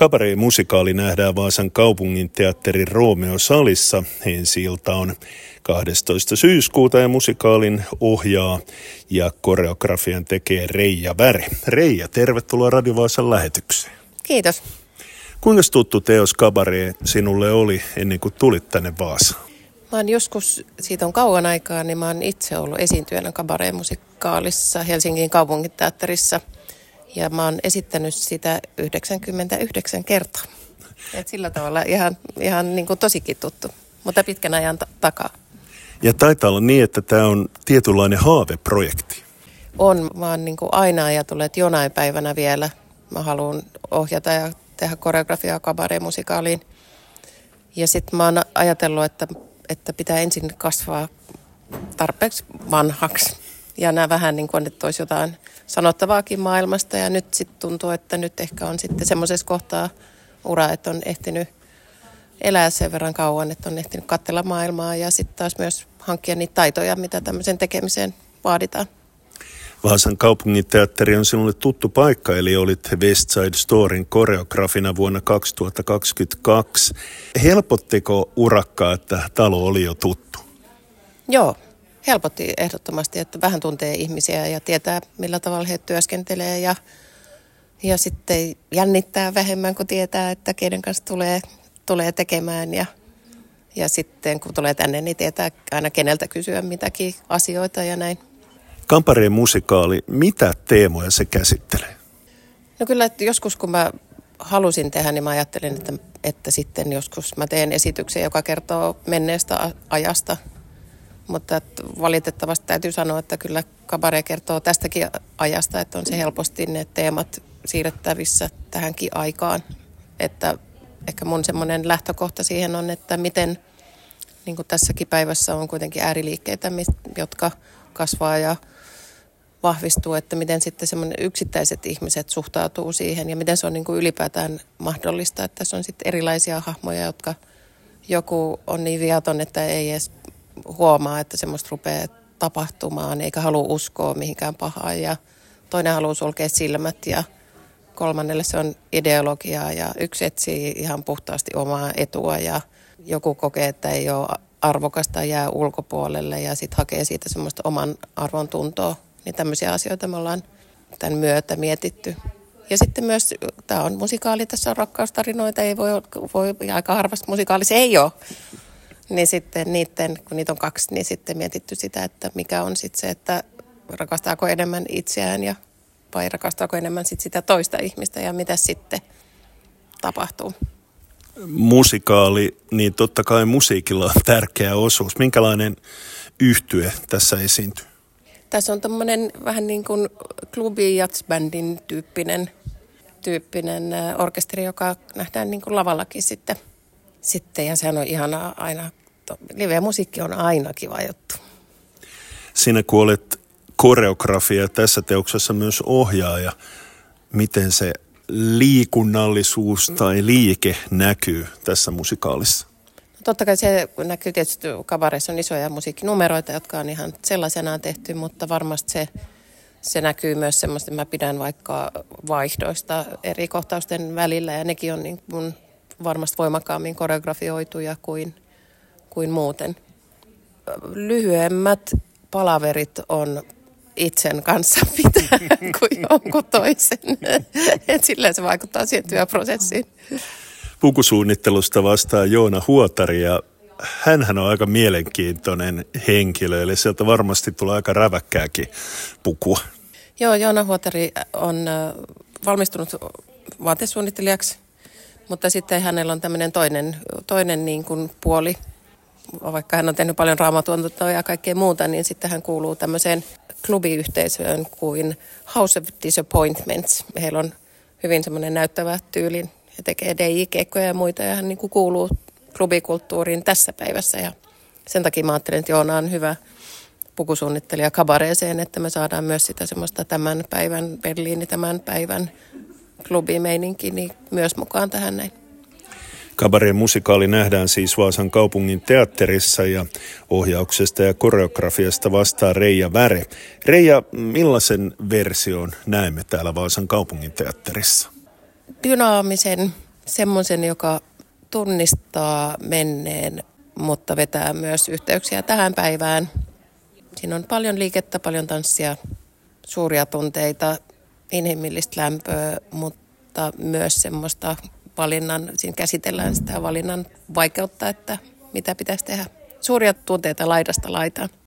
Kabaree-musikaali nähdään Vaasan kaupunginteatterin Roomeo-salissa. Ensi-ilta on 12. syyskuuta ja musikaalin ohjaa ja koreografian tekee Reija Väre. Reija, tervetuloa Radio Vaasan lähetykseen. Kiitos. Kuinka tuttu teos Kabaree sinulle oli ennen kuin tulit tänne Vaasaan? Mä oon joskus, siitä on kauan aikaa, niin mä oon itse ollut esiintyjänä Kabaree-musikaalissa Helsingin kaupunginteatterissa. Ja mä oon esittänyt sitä 99 kertaa. Et sillä tavalla ihan niin kuin tosikin tuttu, mutta pitkän ajan takaa. Ja taitaa olla niin, että tämä on tietynlainen haaveprojekti. On. Mä oon niin kuin aina ajatellut, että jonain päivänä vielä mä haluan ohjata ja tehdä koreografiaa Kabaree-musikaaliin. Ja sitten mä oon ajatellut, että pitää ensin kasvaa tarpeeksi vanhaksi. Ja nämä vähän niin kuin, että olisi jotain sanottavaakin maailmasta. Ja nyt sitten tuntuu, että nyt ehkä on sitten semmoisessa kohtaa ura, että on ehtinyt elää sen verran kauan, että on ehtinyt katsella maailmaa. Ja sitten taas myös hankkia niitä taitoja, mitä tämmöisen tekemiseen vaaditaan. Vaasan kaupunginteatteri on sinulle tuttu paikka, eli olit West Side Storyn koreografina vuonna 2022. Helpottiko urakkaa, että talo oli jo tuttu? Joo, helpotti ehdottomasti, että vähän tuntee ihmisiä ja tietää, millä tavalla he työskentelee. Ja sitten jännittää vähemmän, kun tietää, että keiden kanssa tulee tekemään. Ja sitten kun tulee tänne, niin tietää aina keneltä kysyä mitäkin asioita ja näin. Kabaree-musikaali, mitä teemoja se käsittelee? No kyllä, että joskus kun mä halusin tehdä, niin mä ajattelin, että sitten joskus mä teen esityksen, joka kertoo menneestä ajasta. Mutta valitettavasti täytyy sanoa, että kyllä Kabaree kertoo tästäkin ajasta, että on se helposti ne teemat siirrettävissä tähänkin aikaan. Että ehkä mun semmoinen lähtökohta siihen on, että miten niin kuin tässäkin päivässä on kuitenkin ääriliikkeitä, jotka kasvaa ja vahvistuu, että miten sitten semmoinen yksittäiset ihmiset suhtautuu siihen ja miten se on niin kuin ylipäätään mahdollista, että tässä on sitten erilaisia hahmoja, jotka joku on niin viaton, että ei edes huomaa, että semmoista rupeaa tapahtumaan eikä halua uskoa mihinkään pahaan ja toinen haluaa sulkea silmät ja kolmannelle se on ideologiaa ja yksi etsii ihan puhtaasti omaa etua ja joku kokee, että ei ole arvokasta, jää ulkopuolelle ja sitten hakee siitä semmoista oman arvon tuntoa. Niin tämmöisiä asioita me ollaan tämän myötä mietitty. Ja sitten myös, tämä on musikaali, tässä on rakkaustarinoita, ei voi aika harvasta musikaalissa ei ole. Niin sitten kun niitä on kaksi, niin sitten mietitty sitä, että mikä on sitten se, että rakastaako enemmän itseään vai rakastaako enemmän sitten sitä toista ihmistä ja mitä sitten tapahtuu. Musikaali, niin totta kai musiikilla on tärkeä osuus. Minkälainen yhtye tässä esiintyy? Tässä on tämmöinen vähän niin kuin klubi-jatsbändin tyyppinen orkesteri, joka nähdään niin kuin lavallakin sitten. Ja sehän on ihanaa aina. Live-musiikki on aina kiva juttu. Sinä kun olet koreografia tässä teoksessa myös ohjaaja, miten se liikunnallisuus tai liike näkyy tässä musikaalissa? Totta kai se näkyy tietysti, Kabareessa on isoja musiikkinumeroita, jotka on ihan sellaisenaan tehty, mutta varmasti se näkyy myös semmoista, että mä pidän vaikka vaihdoista eri kohtausten välillä ja nekin on niin kuin varmasti voimakkaammin koreografioituja kuin muuten. Lyhyemmät palaverit on itsen kanssa pitää kuin jonkun toisen, että silleen se vaikuttaa siihen työprosessiin. Pukusuunnittelusta vastaa Joona Huotari ja hänhän on aika mielenkiintoinen henkilö, eli sieltä varmasti tulee aika räväkkääkin pukua. Joo, Joona Huotari on valmistunut vaatesuunnittelijaksi, mutta sitten hänellä on tämmöinen toinen niin kuin puoli. Vaikka hän on tehnyt paljon draamatuotantoa ja kaikkea muuta, niin sitten hän kuuluu tämmöiseen klubiyhteisöön kuin House of Disappointments. Heillä on hyvin semmoinen näyttävä tyyli. He tekee DJ-keikkoja ja muita ja hän niin kuin kuuluu klubikulttuuriin tässä päivässä. Ja sen takia mä ajattelen, että Joona on hyvä pukusuunnittelija Kabareeseen, että me saadaan myös sitä semmoista tämän päivän Berliini, tämän päivän klubimeininki niin myös mukaan tähän näin. Kabareen musikaali nähdään siis Vaasan kaupungin teatterissa ja ohjauksesta ja koreografiasta vastaa Reija Väre. Reija, millaisen version näemme täällä Vaasan kaupungin teatterissa? Dynaamisen, semmoisen, joka tunnistaa menneen, mutta vetää myös yhteyksiä tähän päivään. Siinä on paljon liikettä, paljon tanssia, suuria tunteita, inhimillistä lämpöä, mutta myös semmoista siinä käsitellään sitä valinnan vaikeutta, että mitä pitäisi tehdä. Suuria tunteita laidasta laitaan.